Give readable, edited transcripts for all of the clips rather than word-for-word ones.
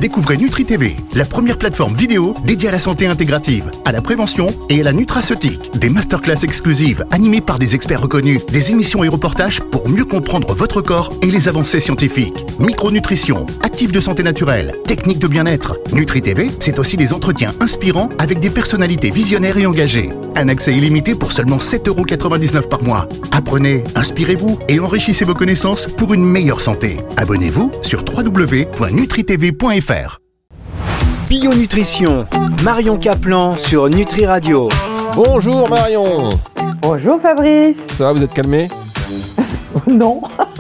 Découvrez Nutri TV, la première plateforme vidéo dédiée à la santé intégrative, à la prévention et à la nutraceutique. Des masterclass exclusives animées par des experts reconnus, des émissions et reportages pour mieux comprendre votre corps et les avancées scientifiques. Micronutrition, actifs de santé naturelle, techniques de bien-être. Nutri TV, c'est aussi des entretiens inspirants avec des personnalités visionnaires et engagées. Un accès illimité pour seulement 7,99 € par mois. Apprenez, inspirez-vous et enrichissez vos connaissances pour une meilleure santé. Abonnez-vous sur www.nutritv.fr. Bio-nutrition, Marion Caplan sur Nutri Radio. Bonjour Marion. Bonjour Fabrice. Ça va, vous êtes calmé? Non.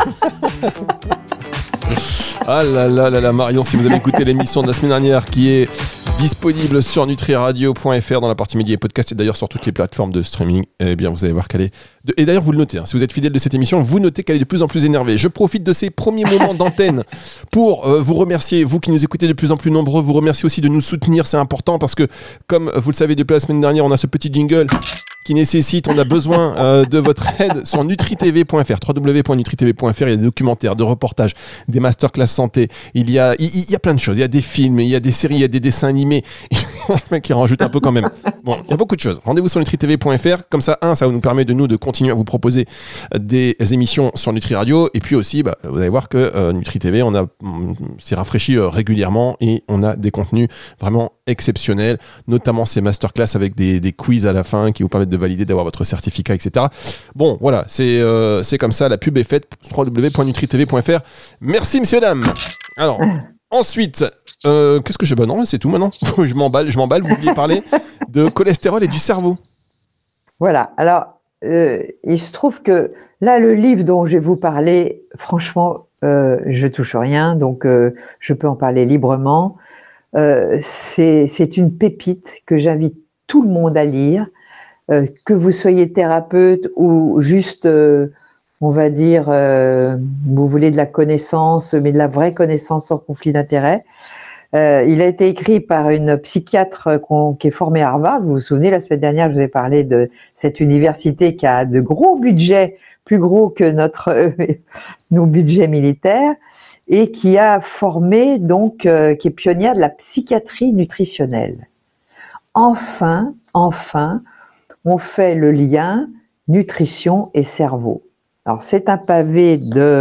Ah là là là là, Marion, si vous avez écouté l'émission de la semaine dernière qui est disponible sur nutriradio.fr dans la partie médias et podcast et d'ailleurs sur toutes les plateformes de streaming, eh bien vous allez voir qu'elle est... Et d'ailleurs vous le notez, si vous êtes fidèle de cette émission, vous notez qu'elle est de plus en plus énervée. Je profite de ces premiers moments d'antenne pour vous remercier, vous qui nous écoutez de plus en plus nombreux, vous remercier aussi de nous soutenir, c'est important parce que comme vous le savez depuis la semaine dernière, on a ce petit jingle qui nécessite, on a besoin de votre aide sur nutritv.fr, www.nutritv.fr. Il y a des documentaires, des reportages, des masterclass santé. Il y a plein de choses. Il y a des films, il y a des séries, il y a des dessins animés. Il y a un mec qui rajoute un peu quand même. Bon, il y a beaucoup de choses. Rendez-vous sur nutritv.fr. Comme ça, ça nous permet de continuer à vous proposer des émissions sur Nutri Radio. Et puis aussi, vous allez voir que Nutri TV, s'est rafraîchi régulièrement et on a des contenus vraiment exceptionnels, notamment ces masterclass avec des quiz à la fin qui vous permettent de valider, d'avoir votre certificat, etc. Bon, voilà, c'est comme ça, la pub est faite, www.nutritv.fr. Merci, messieurs, dames. Alors, ensuite, qu'est-ce que j'ai? Non, c'est tout maintenant. je m'emballe, vous vouliez parler de cholestérol et du cerveau. Voilà, alors, il se trouve que là, le livre dont je vais vous parler, franchement, je touche rien, donc je peux en parler librement. C'est une pépite que j'invite tout le monde à lire. Que vous soyez thérapeute ou juste, on va dire, vous voulez de la connaissance, mais de la vraie connaissance sans conflit d'intérêt. Il a été écrit par une psychiatre qui est formée à Harvard. Vous vous souvenez, la semaine dernière, je vous ai parlé de cette université qui a de gros budgets, plus gros que nos budgets militaires, et qui a formé, donc, qui est pionnière de la psychiatrie nutritionnelle. Enfin, on fait le lien nutrition et cerveau. Alors, c'est un pavé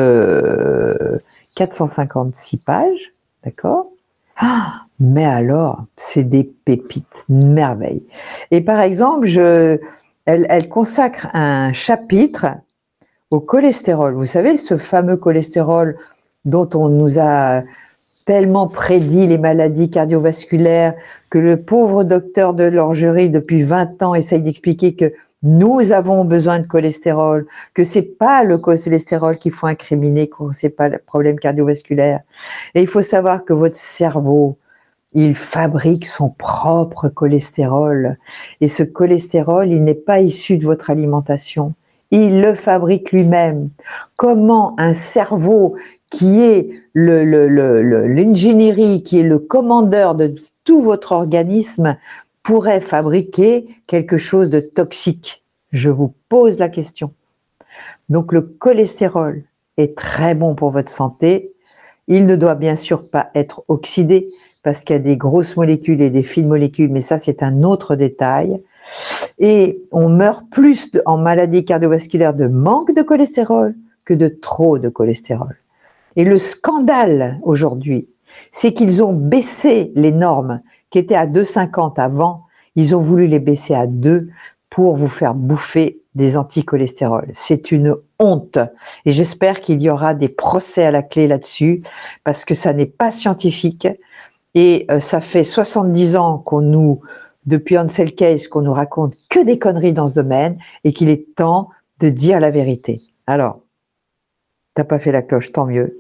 de 456 pages, d'accord? Mais alors, c'est des pépites, merveilles. Et par exemple, elle consacre un chapitre au cholestérol. Vous savez, ce fameux cholestérol dont on nous a tellement prédit les maladies cardiovasculaires, que le pauvre docteur de l'Orgerie, depuis 20 ans, essaye d'expliquer que nous avons besoin de cholestérol, que c'est pas le cholestérol qu'il faut incriminer, que c'est pas le problème cardiovasculaire. Et il faut savoir que votre cerveau, il fabrique son propre cholestérol. Et ce cholestérol, il n'est pas issu de votre alimentation. Il le fabrique lui-même. Comment un cerveau qui est l'ingénierie, qui est le commandeur de tout votre organisme, pourrait fabriquer quelque chose de toxique? Je vous pose la question. Donc le cholestérol est très bon pour votre santé. Il ne doit bien sûr pas être oxydé parce qu'il y a des grosses molécules et des fines molécules, mais ça c'est un autre détail. Et on meurt plus en maladie cardiovasculaire de manque de cholestérol que de trop de cholestérol. Et le scandale aujourd'hui, c'est qu'ils ont baissé les normes qui étaient à 2,50 avant. Ils ont voulu les baisser à 2 pour vous faire bouffer des anticholestérols. C'est une honte. Et j'espère qu'il y aura des procès à la clé là-dessus parce que ça n'est pas scientifique. Et ça fait 70 ans depuis Ansel Keys, qu'on nous raconte que des conneries dans ce domaine et qu'il est temps de dire la vérité. Alors, t'as pas fait la cloche, tant mieux.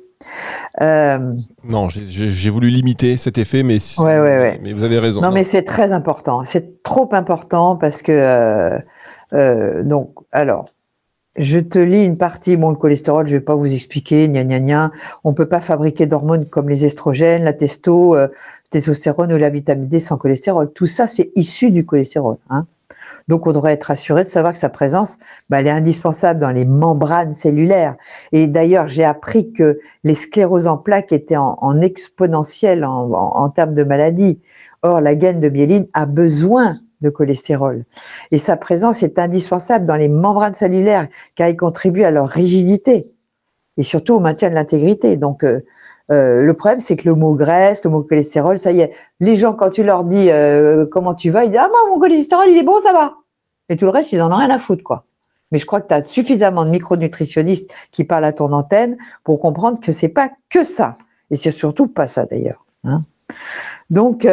Non, j'ai voulu limiter cet effet, mais mais vous avez raison. Non, mais c'est très important. C'est trop important parce que donc, alors, je te lis une partie. Bon, le cholestérol, je vais pas vous expliquer. On peut pas fabriquer d'hormones comme les estrogènes, la testostérone ou la vitamine D sans cholestérol. Tout ça, c'est issu du cholestérol. Donc, on devrait être rassuré de savoir que sa présence, elle est indispensable dans les membranes cellulaires. Et d'ailleurs, j'ai appris que les scléroses en plaques étaient en exponentiel en termes de maladie. Or, la gaine de myéline a besoin de cholestérol. Et sa présence est indispensable dans les membranes cellulaires, car il contribue à leur rigidité et surtout au maintien de l'intégrité. Donc, le problème, c'est que le mot graisse, le mot cholestérol, ça y est, les gens, quand tu leur dis comment tu vas, ils disent « Ah, moi, mon cholestérol, il est bon, ça va !» Et tout le reste, ils en ont rien à foutre, quoi. Mais je crois que tu as suffisamment de micronutritionnistes qui parlent à ton antenne pour comprendre que c'est pas que ça. Et c'est surtout pas ça, d'ailleurs. Hein. Donc,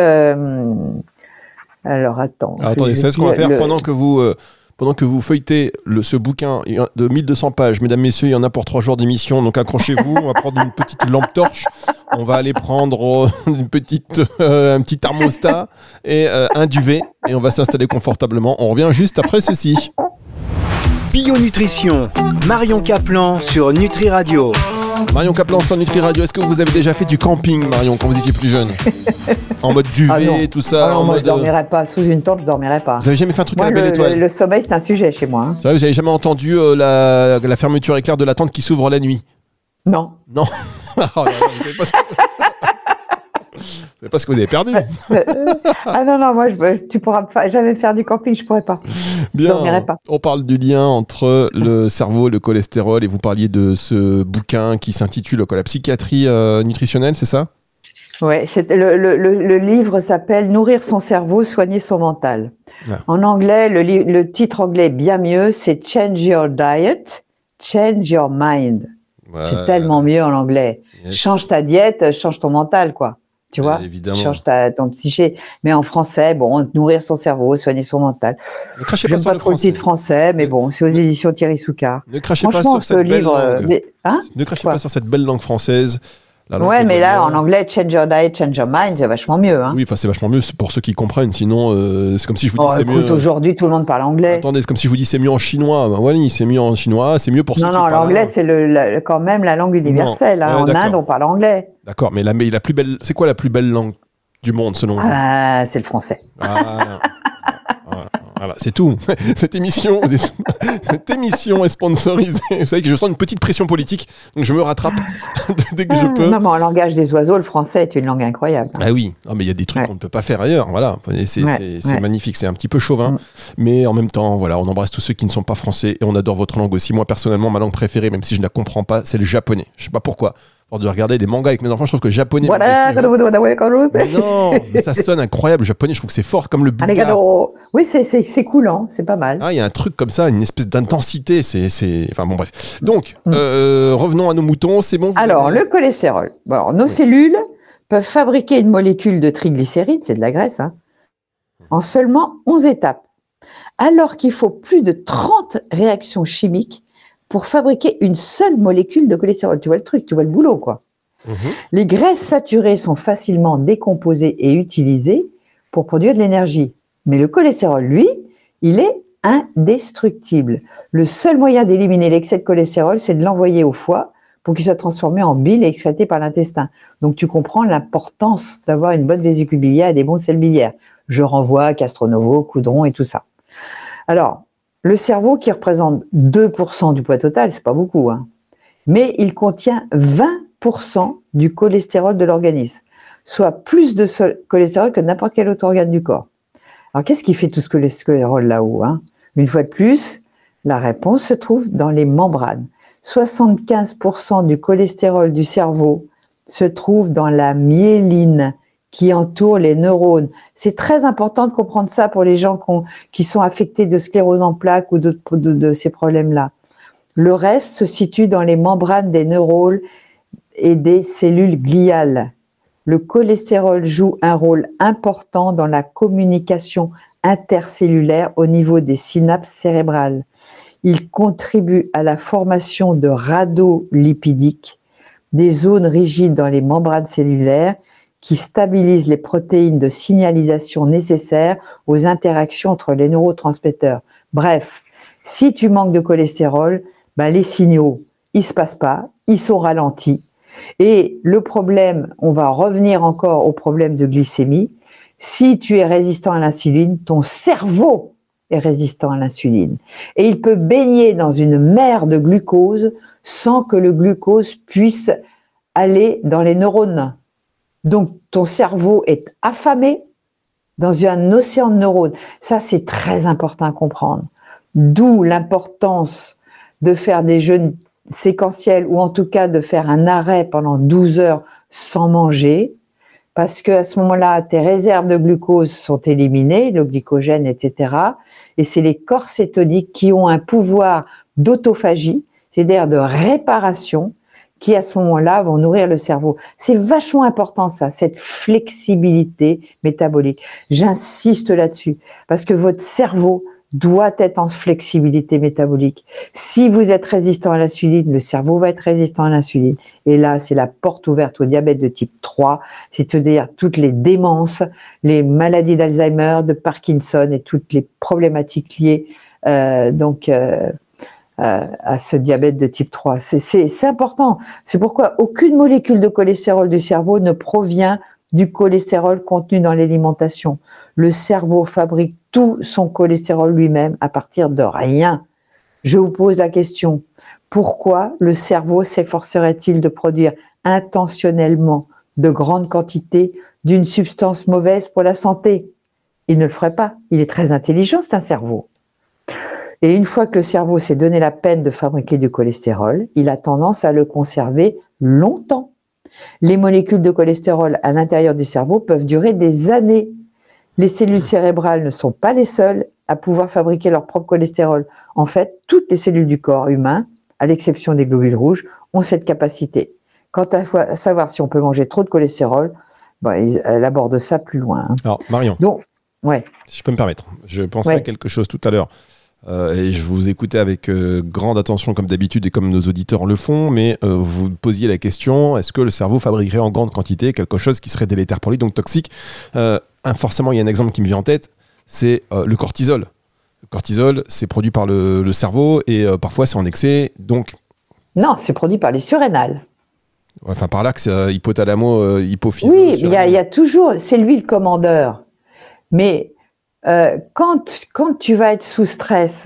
alors, attends. Attendez, c'est ce qu'on va faire pendant que vous feuilletez ce bouquin de 1200 pages. Mesdames, messieurs, il y en a pour 3 jours d'émission, donc accrochez-vous. On va prendre une petite lampe torche. On va aller prendre un petit thermostat et un duvet. Et on va s'installer confortablement. On revient juste après ceci. Bio-nutrition, Marion Caplan sur Nutri Radio. Marion Caplan sur Nutri Radio. Est-ce que vous avez déjà fait du camping, Marion, quand vous étiez plus jeune? En mode duvet, tout ça. Ah non, moi, je dormirais pas. Sous une tente, je dormirais pas. Vous avez jamais fait un truc à la belle étoile? Le sommeil, c'est un sujet chez moi. Hein. C'est vrai, vous avez jamais entendu la fermeture éclair de la tente qui s'ouvre la nuit? Non. Non. Oh là là, vous savez pas c'est pas ce que vous avez perdu. Ah non, moi, tu pourras jamais faire du camping, je pourrais pas. Bien, je dormirais pas. On parle du lien entre le cerveau et le cholestérol et vous parliez de ce bouquin qui s'intitule La psychiatrie nutritionnelle, c'est ça? Oui, le livre s'appelle « Nourrir son cerveau, soigner son mental ». Ouais. En anglais, le titre anglais est bien mieux, c'est « Change your diet, change your mind ». Ouais. C'est tellement mieux en anglais. Yes. Change ta diète, change ton mental, quoi. Tu vois, évidemment. Change ton psyché. Mais en français, nourrir son cerveau, soigner son mental. Ne crachez pas sur le trop le titre français, mais bon, c'est aux éditions Thierry Soucard. Ne crachez pas sur cette belle langue. Ne crachez pas sur cette belle langue française. Ouais, mais là, en anglais, change your diet, change your mind, c'est vachement mieux. Hein. Oui, c'est vachement mieux pour ceux qui comprennent. Sinon, c'est comme si je vous dis c'est mieux. Aujourd'hui, tout le monde parle anglais. Attendez, c'est comme si je vous dis c'est mieux en chinois. Oui, c'est mieux en chinois, c'est mieux pour ceux qui parlent. Non, l'anglais, c'est quand même la langue universelle. Hein. En Inde, on parle anglais. D'accord, mais la plus belle, c'est quoi la plus belle langue du monde selon vous? C'est le français. Voilà, c'est tout. Cette émission est sponsorisée. Vous savez que je sens une petite pression politique, donc je me rattrape dès que je peux. Non, mais en langage des oiseaux, le français est une langue incroyable. Ah oui, mais il y a des trucs qu'on ne peut pas faire ailleurs. Voilà, c'est magnifique, c'est un petit peu chauvin, mais en même temps, voilà, on embrasse tous ceux qui ne sont pas français et on adore votre langue aussi. Moi, personnellement, ma langue préférée, même si je ne la comprends pas, c'est le japonais. Je sais pas pourquoi. De regarder des mangas avec mes enfants, je trouve que le japonais. Mais non, mais ça sonne incroyable. Le japonais, je trouve que c'est fort comme le bulgare. Oui, c'est coulant, c'est pas mal. Ah, il y a un truc comme ça, une espèce d'intensité. Enfin bon, bref. Donc, revenons à nos moutons. C'est bon. Alors, le cholestérol. Alors, nos cellules peuvent fabriquer une molécule de triglycérides, c'est de la graisse, hein, en seulement 11 étapes. Alors qu'il faut plus de 30 réactions chimiques pour fabriquer une seule molécule de cholestérol. Tu vois le truc, tu vois le boulot, quoi. Les graisses saturées sont facilement décomposées et utilisées pour produire de l'énergie. Mais le cholestérol, lui, il est indestructible. Le seul moyen d'éliminer l'excès de cholestérol, c'est de l'envoyer au foie pour qu'il soit transformé en bile et excrété par l'intestin. Donc, tu comprends l'importance d'avoir une bonne vésicule biliaire et des bons sels biliaires. Je renvoie à Castronovo, Coudron et tout ça. Alors, le cerveau, qui représente 2% du poids total, c'est pas beaucoup, hein, mais il contient 20% du cholestérol de l'organisme, soit plus de cholestérol que n'importe quel autre organe du corps. Alors, qu'est-ce qui fait tout ce cholestérol là-haut, hein? Une fois de plus, la réponse se trouve dans les membranes. 75% du cholestérol du cerveau se trouve dans la myéline qui entoure les neurones. C'est très important de comprendre ça pour les gens qui sont affectés de sclérose en plaques ou de ces problèmes-là. Le reste se situe dans les membranes des neurones et des cellules gliales. Le cholestérol joue un rôle important dans la communication intercellulaire au niveau des synapses cérébrales. Il contribue à la formation de radolipidiques, des zones rigides dans les membranes cellulaires qui stabilisent les protéines de signalisation nécessaires aux interactions entre les neurotransmetteurs. Bref, si tu manques de cholestérol, les signaux, ils se passent pas, ils sont ralentis. Et le problème, on va revenir encore au problème de glycémie. Si tu es résistant à l'insuline, ton cerveau est résistant à l'insuline. Et il peut baigner dans une mer de glucose sans que le glucose puisse aller dans les neurones. Donc, ton cerveau est affamé dans un océan de neurones. Ça, c'est très important à comprendre. D'où l'importance de faire des jeûnes séquentiels ou en tout cas de faire un arrêt pendant 12 heures sans manger, parce qu'à ce moment-là, tes réserves de glucose sont éliminées, le glycogène, etc. Et c'est les corps cétoniques qui ont un pouvoir d'autophagie, c'est-à-dire de réparation, qui à ce moment-là vont nourrir le cerveau. C'est vachement important ça, cette flexibilité métabolique. J'insiste là-dessus, parce que votre cerveau doit être en flexibilité métabolique. Si vous êtes résistant à l'insuline, le cerveau va être résistant à l'insuline. Et là, c'est la porte ouverte au diabète de type 3, c'est-à-dire toutes les démences, les maladies d'Alzheimer, de Parkinson et toutes les problématiques liées à ce diabète de type 3. C'est important. C'est pourquoi aucune molécule de cholestérol du cerveau ne provient du cholestérol contenu dans l'alimentation. Le cerveau fabrique tout son cholestérol lui-même à partir de rien. Je vous pose la question, pourquoi le cerveau s'efforcerait-il de produire intentionnellement de grandes quantités d'une substance mauvaise pour la santé? Il ne le ferait pas. Il est très intelligent, c'est un cerveau. Et une fois que le cerveau s'est donné la peine de fabriquer du cholestérol, il a tendance à le conserver longtemps. Les molécules de cholestérol à l'intérieur du cerveau peuvent durer des années. Les cellules cérébrales ne sont pas les seules à pouvoir fabriquer leur propre cholestérol. En fait, toutes les cellules du corps humain, à l'exception des globules rouges, ont cette capacité. Quant à savoir si on peut manger trop de cholestérol, elle aborde ça plus loin. Alors, Marion, donc, ouais. Si je peux me permettre, je pensais à quelque chose tout à l'heure. Et je vous écoutais avec grande attention comme d'habitude et comme nos auditeurs le font, mais vous posiez la question, est-ce que le cerveau fabriquerait en grande quantité quelque chose qui serait délétère pour lui, donc toxique? Forcément, il y a un exemple qui me vient en tête, c'est le cortisol. Le cortisol, c'est produit par le cerveau et parfois c'est en excès, donc... Non, c'est produit par les surrénales. Enfin, par là que c'est hypothalamo, hypophyse. Oui, il y a toujours, c'est lui le commandeur. Mais... quand tu vas être sous stress,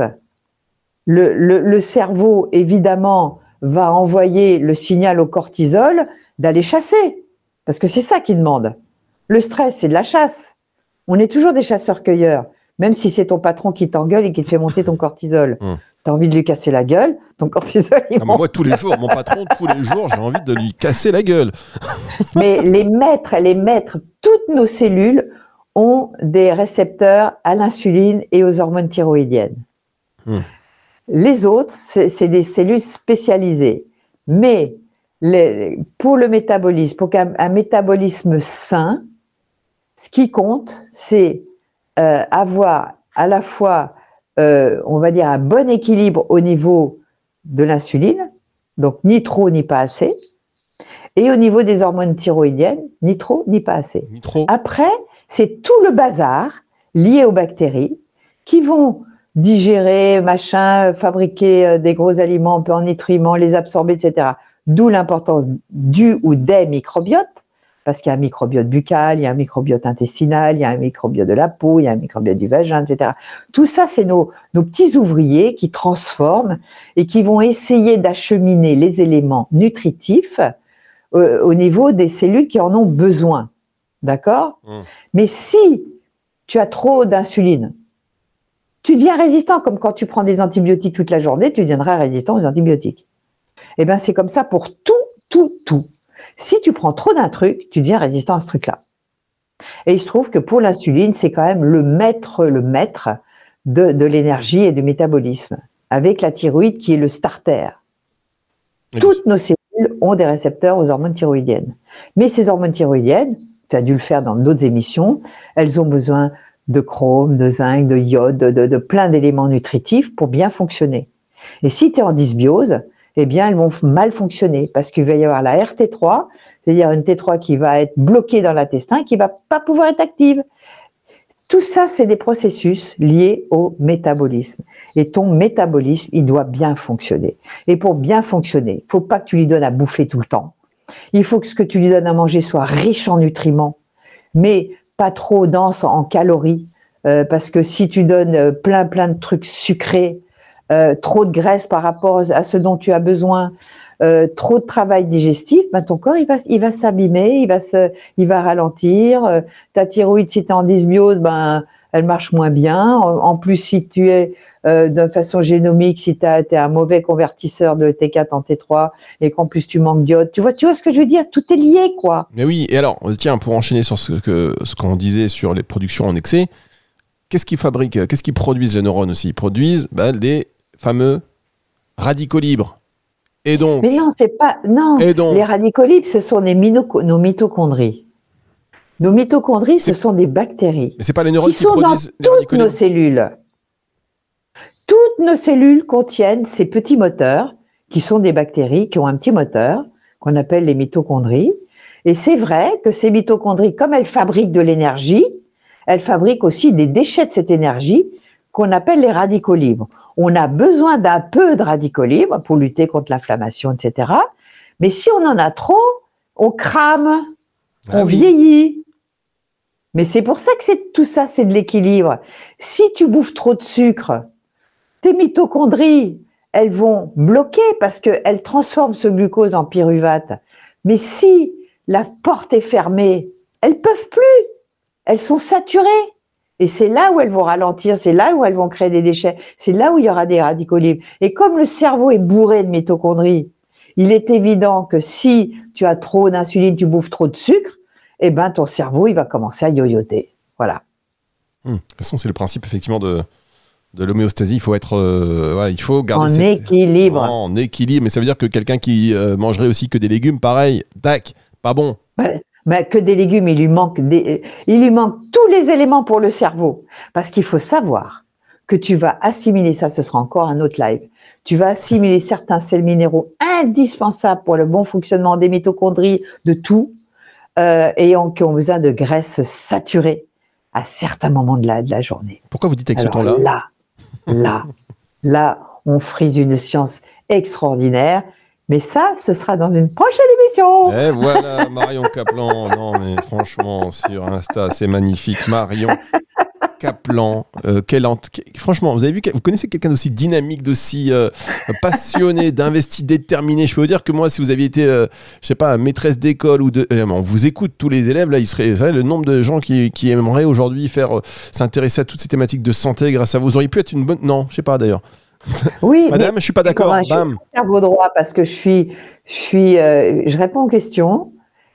le cerveau, évidemment, va envoyer le signal au cortisol d'aller chasser. Parce que c'est ça qu'il demande. Le stress, c'est de la chasse. On est toujours des chasseurs-cueilleurs. Même si c'est ton patron qui t'engueule et qui te fait monter ton cortisol. T'as envie de lui casser la gueule, ton cortisol, il monte. Moi, tous les jours, mon patron, tous les jours, j'ai envie de lui casser la gueule. Mais les maîtres, toutes nos cellules ont des récepteurs à l'insuline et aux hormones thyroïdiennes. Les autres, c'est des cellules spécialisées. Mais pour le métabolisme, pour qu'un métabolisme sain, ce qui compte, c'est avoir à la fois, on va dire, un bon équilibre au niveau de l'insuline, donc ni trop ni pas assez, et au niveau des hormones thyroïdiennes, ni trop ni pas assez. Après, c'est tout le bazar lié aux bactéries qui vont digérer, fabriquer des gros aliments peu en nutriments, les absorber, etc. D'où l'importance du ou des microbiotes, parce qu'il y a un microbiote buccal, il y a un microbiote intestinal, il y a un microbiote de la peau, il y a un microbiote du vagin, etc. Tout ça, c'est nos petits ouvriers qui transforment et qui vont essayer d'acheminer les éléments nutritifs au niveau des cellules qui en ont besoin. D'accord ? Mais si tu as trop d'insuline, tu deviens résistant, comme quand tu prends des antibiotiques toute la journée, tu deviendras résistant aux antibiotiques. Eh bien, c'est comme ça pour tout. Si tu prends trop d'un truc, tu deviens résistant à ce truc-là. Et il se trouve que pour l'insuline, c'est quand même le maître de l'énergie et du métabolisme, avec la thyroïde qui est le starter. Toutes nos cellules ont des récepteurs aux hormones thyroïdiennes. Mais ces hormones thyroïdiennes, tu as dû le faire dans d'autres émissions, elles ont besoin de chrome, de zinc, de iode, de plein d'éléments nutritifs pour bien fonctionner. Et si tu es en dysbiose, eh bien, elles vont mal fonctionner parce qu'il va y avoir la RT3, c'est-à-dire une T3 qui va être bloquée dans l'intestin et qui va pas pouvoir être active. Tout ça, c'est des processus liés au métabolisme. Et ton métabolisme, il doit bien fonctionner. Et pour bien fonctionner, il faut pas que tu lui donnes à bouffer tout le temps. Il faut que ce que tu lui donnes à manger soit riche en nutriments, mais pas trop dense en calories parce que si tu donnes plein de trucs sucrés, trop de graisse par rapport à ce dont tu as besoin, trop de travail digestif, ben ton corps il va s'abîmer, il va ralentir. Ta thyroïde, si tu es en dysbiose, ben elle marche moins bien. En plus, si tu es de façon génomique, si tu es un mauvais convertisseur de T4 en T3 et qu'en plus tu manques d'iode, tu vois ce que je veux dire? Tout est lié, quoi. Mais oui, et alors, tiens, pour enchaîner sur ce qu'on disait sur les productions en excès, qu'est-ce qu'ils fabriquent? Qu'est-ce qu'ils produisent les neurones aussi? Ils produisent des fameux radicaux libres. Et donc, mais non, c'est pas. Non, les radicaux libres, ce sont nos mitochondries. Nos mitochondries, ce sont des bactéries. Mais c'est pas les neurones qui produisent les radicaux libres. Toutes nos cellules. Toutes nos cellules contiennent ces petits moteurs qui sont des bactéries qui ont un petit moteur qu'on appelle les mitochondries. Et c'est vrai que ces mitochondries, comme elles fabriquent de l'énergie, elles fabriquent aussi des déchets de cette énergie qu'on appelle les radicaux libres. On a besoin d'un peu de radicaux libres pour lutter contre l'inflammation, etc. Mais si on en a trop, on crame, on vieillit. Mais c'est pour ça que tout ça, c'est de l'équilibre. Si tu bouffes trop de sucre, tes mitochondries, elles vont bloquer parce qu'elles transforment ce glucose en pyruvate. Mais si la porte est fermée, elles peuvent plus. Elles sont saturées. Et c'est là où elles vont ralentir, c'est là où elles vont créer des déchets, c'est là où il y aura des radicaux libres. Et comme le cerveau est bourré de mitochondries, il est évident que si tu as trop d'insuline, tu bouffes trop de sucre, eh ben ton cerveau, il va commencer à yoyoter. Voilà. De toute façon, c'est le principe, effectivement, de l'homéostasie. Il faut être, il faut garder équilibre. En équilibre. Mais ça veut dire que quelqu'un qui mangerait aussi que des légumes, pareil, pas bon. Mais que des légumes, il lui manque tous les éléments pour le cerveau. Parce qu'il faut savoir que tu vas assimiler, ça ce sera encore un autre live, tu vas assimiler certains sels minéraux indispensables pour le bon fonctionnement des mitochondries, de tout, qui ont besoin de graisses saturées à certains moments de la journée. Pourquoi vous dites avec ce ton-là? Là, on frise une science extraordinaire. Mais ça, ce sera dans une prochaine émission. Et voilà, Marion Kaplan. Non, mais franchement, sur Insta, c'est magnifique. Marion Kaplan. Franchement, vous connaissez quelqu'un d'aussi dynamique, d'aussi passionné, d'investi, déterminé. Je peux vous dire que moi, si vous aviez été, je sais pas, maîtresse d'école on vous écoute, tous les élèves, là, vous savez, le nombre de gens qui aimeraient aujourd'hui s'intéresser à toutes ces thématiques de santé grâce à vous. Vous auriez pu être une bonne... Non, je sais pas d'ailleurs. Oui, madame, je suis pas d'accord. Bam. Je suis cerveau droit parce que je réponds aux questions.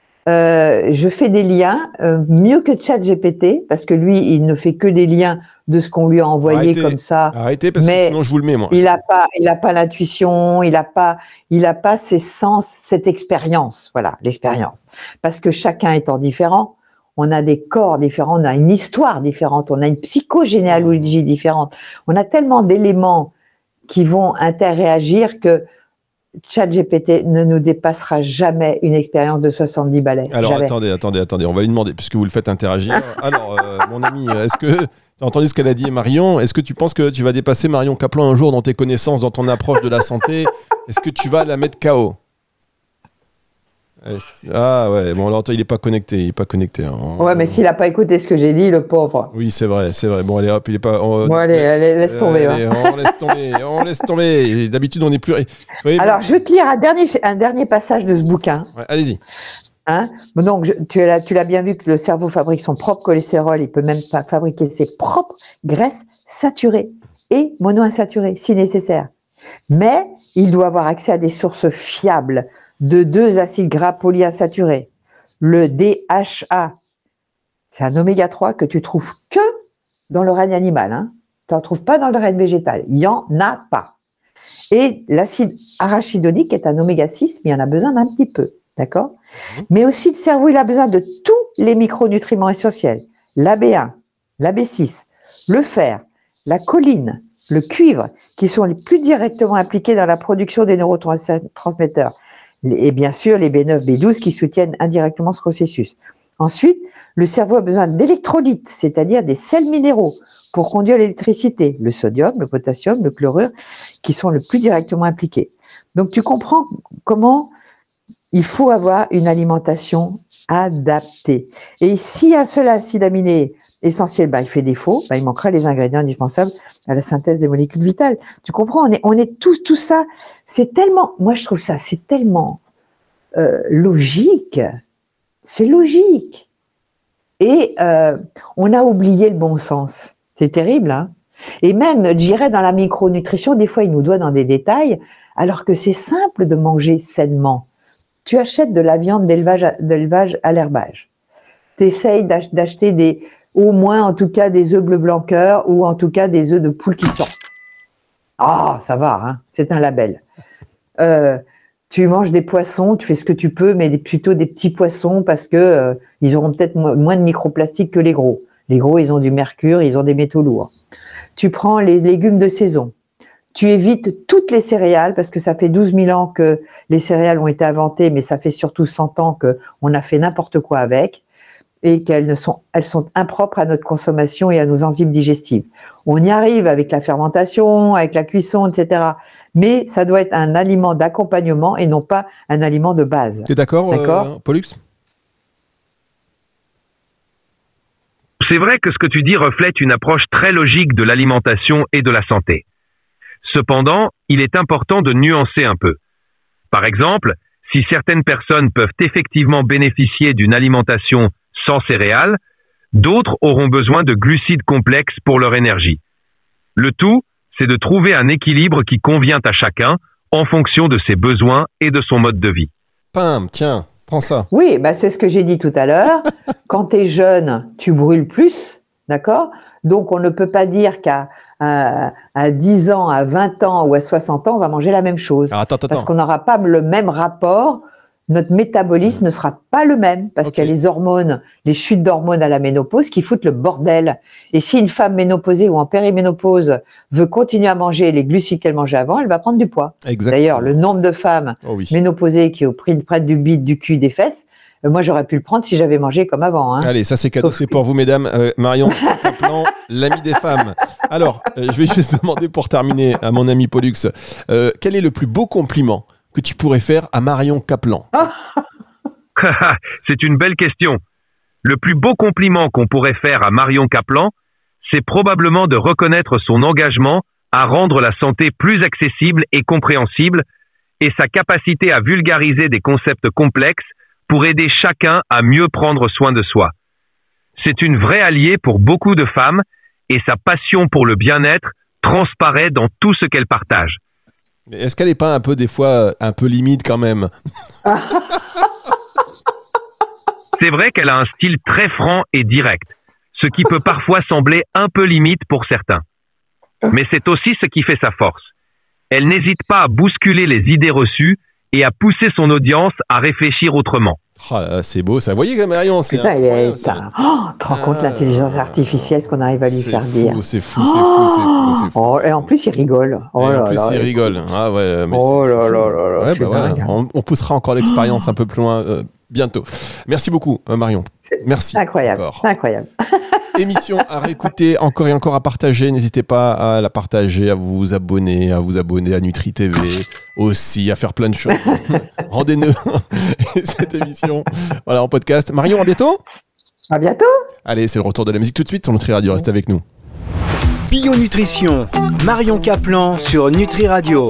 Je fais des liens mieux que ChatGPT parce que lui, il ne fait que des liens de ce qu'on lui a envoyé comme ça. Arrêtez parce que sinon je vous le mets moi. Il a pas l'intuition, il a pas ses sens, cette expérience. Voilà, l'expérience. Parce que chacun étant différent. On a des corps différents, on a une histoire différente, on a une psychogénéalogie différente. On a tellement d'éléments qui vont interréagir que ChatGPT ne nous dépassera jamais une expérience de 70 balais. Alors, jamais. attendez, on va lui demander, puisque vous le faites interagir. Alors, mon ami, est-ce que tu as entendu ce qu'elle a dit, Marion? Est-ce que tu penses que tu vas dépasser Marion Kaplan un jour dans tes connaissances, dans ton approche de la santé? Est-ce que tu vas la mettre KO? Ah ouais, bon alors il est pas connecté, hein. Ouais, mais s'il a pas écouté ce que j'ai dit, le pauvre. Oui, c'est vrai. Bon allez hop, il est pas. Bon allez, laisse tomber. Allez, on laisse tomber. Et d'habitude on n'est plus. Alors je vais te lire un dernier passage de ce bouquin. Ouais, allez-y. Donc tu l'as bien vu que le cerveau fabrique son propre cholestérol, il peut même pas fabriquer ses propres graisses saturées et monoinsaturées si nécessaire. Mais il doit avoir accès à des sources fiables de 2 acides gras polyinsaturés. Le DHA, c'est un oméga 3 que tu trouves que dans le règne animal. Tu n'en trouves pas dans le règne végétal. Il n'y en a pas. Et l'acide arachidonique est un oméga 6, mais il en a besoin d'un petit peu. D'accord ? Mais aussi, le cerveau, il a besoin de tous les micronutriments essentiels. l'AB1, l'AB6, le fer, la choline, le cuivre, qui sont les plus directement impliqués dans la production des neurotransmetteurs. Et bien sûr, les B9, B12 qui soutiennent indirectement ce processus. Ensuite, le cerveau a besoin d'électrolytes, c'est-à-dire des sels minéraux, pour conduire l'électricité, le sodium, le potassium, le chlorure, qui sont le plus directement impliqués. Donc, tu comprends comment il faut avoir une alimentation adaptée. Et si un seul acide aminé essentiel, il fait défaut, il manquera les ingrédients indispensables à la synthèse des molécules vitales. Tu comprends, on est tout ça, c'est tellement, moi je trouve ça, c'est tellement logique, c'est logique. Et on a oublié le bon sens. C'est terrible, hein. Et même, je dirais, dans la micronutrition, des fois, il nous doit dans des détails, alors que c'est simple de manger sainement. Tu achètes de la viande d'élevage à l'herbage. Tu essayes d'acheter au moins, en tout cas, des œufs bleu blanc cœur ou en tout cas des œufs de poule qui sortent. Ah, ça va, hein, c'est un label. Tu manges des poissons, tu fais ce que tu peux, mais plutôt des petits poissons parce que ils auront peut-être moins de microplastiques que les gros. Les gros, ils ont du mercure, ils ont des métaux lourds. Tu prends les légumes de saison. Tu évites toutes les céréales parce que ça fait 12 000 ans que les céréales ont été inventées, mais ça fait surtout 100 ans qu'on a fait n'importe quoi avec et elles sont impropres à notre consommation et à nos enzymes digestives. On y arrive avec la fermentation, avec la cuisson, etc. Mais ça doit être un aliment d'accompagnement et non pas un aliment de base. T'es d'accord, Pollux ? C'est vrai que ce que tu dis reflète une approche très logique de l'alimentation et de la santé. Cependant, il est important de nuancer un peu. Par exemple, si certaines personnes peuvent effectivement bénéficier d'une alimentation sans céréales, d'autres auront besoin de glucides complexes pour leur énergie. Le tout, c'est de trouver un équilibre qui convient à chacun en fonction de ses besoins et de son mode de vie. Pam, tiens, prends ça. Oui, c'est ce que j'ai dit tout à l'heure. Quand tu es jeune, tu brûles plus, d'accord ? Donc, on ne peut pas dire qu'à 10 ans, à 20 ans ou à 60 ans, on va manger la même chose. Alors, attends. Parce qu'on n'aura pas le même rapport. Notre métabolisme ne sera pas le même parce qu'il y a les hormones, les chutes d'hormones à la ménopause qui foutent le bordel. Et si une femme ménopausée ou en périménopause veut continuer à manger les glucides qu'elle mangeait avant, elle va prendre du poids. Exactement. D'ailleurs, le nombre de femmes ménopausées qui prennent du bide, du cul, des fesses, moi j'aurais pu le prendre si j'avais mangé comme avant. Hein. Allez, ça c'est cadeau, c'est pour vous mesdames. Marion Kaplan, l'ami des femmes. Alors, je vais juste demander pour terminer à mon ami Pollux, quel est le plus beau compliment que tu pourrais faire à Marion Kaplan? C'est une belle question. Le plus beau compliment qu'on pourrait faire à Marion Kaplan, c'est probablement de reconnaître son engagement à rendre la santé plus accessible et compréhensible et sa capacité à vulgariser des concepts complexes pour aider chacun à mieux prendre soin de soi. C'est une vraie alliée pour beaucoup de femmes et sa passion pour le bien-être transparaît dans tout ce qu'elle partage. Mais est-ce qu'elle n'est pas un peu, des fois, un peu limite quand même? C'est vrai qu'elle a un style très franc et direct, ce qui peut parfois sembler un peu limite pour certains. Mais c'est aussi ce qui fait sa force. Elle n'hésite pas à bousculer les idées reçues et à pousser son audience à réfléchir autrement. Oh là, c'est beau ça. Vous voyez, Marion, c'est putain, tu te rends compte l'intelligence artificielle, ce qu'on arrive à lui faire dire. C'est fou. Oh, et en plus, il rigole. Il rigole. Ah ouais, mais on poussera encore l'expérience un peu plus loin bientôt. Merci beaucoup, Marion. Merci. Incroyable. Émission à réécouter, encore et encore à partager. N'hésitez pas à la partager, à vous abonner à Nutri TV aussi, à faire plein de choses. Rendez-nous cette émission en podcast. Marion, à bientôt. À bientôt. Allez, c'est le retour de la musique tout de suite sur Nutri Radio. Restez avec nous. Bio Nutrition, Marion Kaplan sur Nutri Radio.